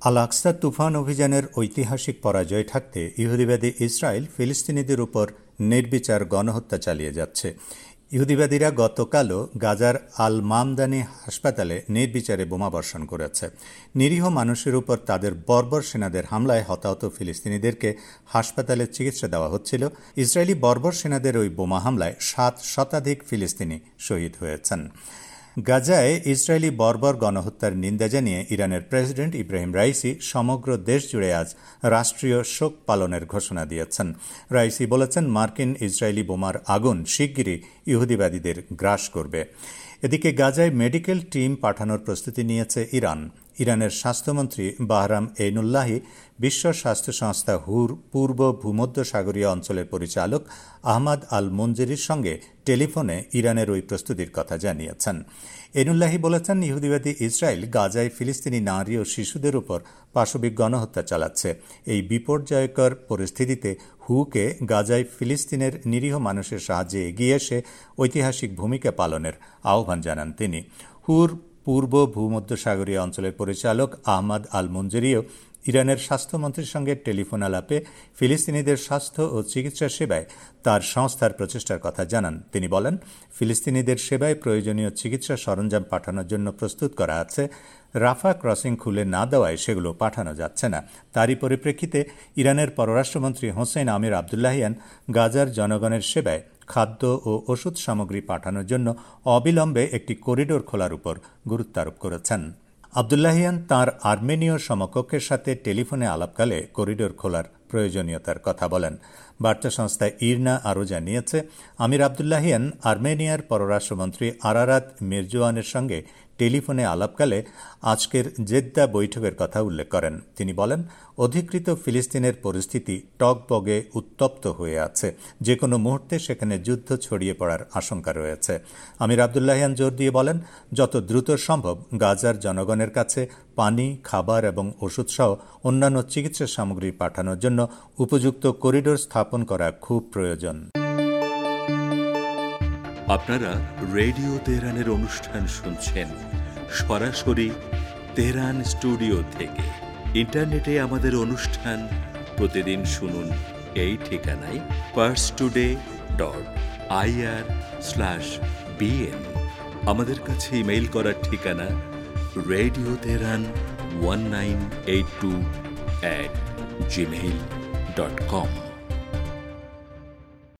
আল আকসা তুফান অভিযানের ঐতিহাসিক পরাজয় ঠেকাতে ইহুদিবাদী ইসরায়েল ফিলিস্তিনিদের উপর নির্বিচার গণহত্যা চালিয়ে যাচ্ছে। ইহুদিবাদীরা গতকালও গাজার আল মামদানি হাসপাতালে নির্বিচারে বোমাবর্ষণ করেছে। নিরীহ মানুষের উপর তাদের বর্বর সেনাদের হামলায় হতাহত ফিলিস্তিনিদেরকে হাসপাতালে চিকিৎসা দেওয়া হচ্ছিল। ইসরায়েলি বর্বর সেনাদের ওই বোমা হামলায় 7 শতাধিক ফিলিস্তিনি শহীদ হয়েছেন। গাজায় ইসরায়েলি বর্বর গণহত্যার নিন্দা জানিয়ে ইরানের প্রেসিডেন্ট ইব্রাহিম রাইসি সমগ্র দেশ জুড়ে আজ রাষ্ট্রীয় শোক পালনের ঘোষণা দিয়েছেন। রাইসি বলেছেন, মার্কিন ইসরায়েলি বোমার আগুন শিগগিরই ইহুদিবাদীদের গ্রাস করবে। এদিকে গাজায় মেডিকেল টিম পাঠানোর প্রস্তুতি নিয়েছে ইরান। ইরানের স্বাস্থ্যমন্ত্রী বাহরাম এইনুল্লাহি বিশ্ব স্বাস্থ্য সংস্থা হুর পূর্ব ভূমধ্যসাগরীয় অঞ্চলের পরিচালক আহমাদ আল মুনজিরির সঙ্গে টেলিফোনে ইরানের ওই প্রস্তুতির কথা জানিয়েছেন। এইনুল্লাহি বলেছেন, ইহুদিবাদী ইসরায়েল গাজায় ফিলিস্তিনি নারী ও শিশুদের উপর পাশবিক গণহত্যা চালাচ্ছে। এই বিপর্যয়কর পরিস্থিতিতে হুকে গাজায় ফিলিস্তিনের নিরীহ মানুষের সাহায্যে এগিয়ে এসে ঐতিহাসিক ভূমিকা পালনের আহ্বান জানান তিনি। হুর পূর্ব ভূমধ্যসাগরীয় অঞ্চলের পরিচালক আহমাদ আল মুনজিরিও ইরানের স্বাস্থ্যমন্ত্রীর সঙ্গে টেলিফোন আলাপে ফিলিস্তিনিদের স্বাস্থ্য ও চিকিৎসা সেবায় তার সংস্থার প্রচেষ্টার কথা জানান। তিনি বলেন, ফিলিস্তিনিদের সেবায় প্রয়োজনীয় চিকিৎসা সরঞ্জাম পাঠানোর জন্য প্রস্তুত করা আছে। রাফা ক্রসিং খুলে না দেওয়ায় সেগুলো পাঠানো যাচ্ছে না। তারই পরিপ্রেক্ষিতে ইরানের পররাষ্ট্রমন্ত্রী হোসেন আমির আবদুল্লাহিয়ান গাজার জনগণের সেবায় খাদ্য ও ওষুধ সামগ্রী পাঠানোর জন্য অবিলম্বে একটি করিডোর খোলার উপর গুরুত্ব আরোপ করেছেন। আবদুল্লাহিয়ান তাঁর আর্মেনীয় সমকক্ষের সাথে টেলিফোনে আলাপকালে করিডোর খোলার প্রয়োজনীয়তার কথা বলেন। বার্তা সংস্থা ইরনা আরও জানিয়েছে, আমির আবদুল্লাহিয়ান আর্মেনিয়ার পররাষ্ট্রমন্ত্রী আরারাত মিরজোয়ানের সঙ্গে টেলিফোনে আলাপকালে আজকের জেদ্দা বৈঠকের কথা উল্লেখ করেন। তিনি বলেন, অধিকৃত ফিলিস্তিনের পরিস্থিতি টগবগে উত্তপ্ত হয়ে আছে। যে কোনো মুহূর্তে সেখানে যুদ্ধ ছড়িয়ে পড়ার আশঙ্কা রয়েছে। আমির আবদুল্লাহিয়ান জোর দিয়ে বলেন, যত দ্রুত সম্ভব গাজার জনগণের কাছে পানি, খাবার এবং ওষুধসহ অন্যান্য চিকিৎসা সামগ্রী পাঠানোর জন্য উপযুক্ত করিডোর স্থাপন করা খুব প্রয়োজন। আপনারা রেডিও তেহরানের অনুষ্ঠান শুনছেন সরাসরি তেহরান স্টুডিও থেকে। ইন্টারনেটে আমাদের অনুষ্ঠান প্রতিদিন শুনুন এই ঠিকানায় parstoday.ir/bn। আমাদের কাছে ইমেইল করার ঠিকানা radioteheran1982@gmail.com।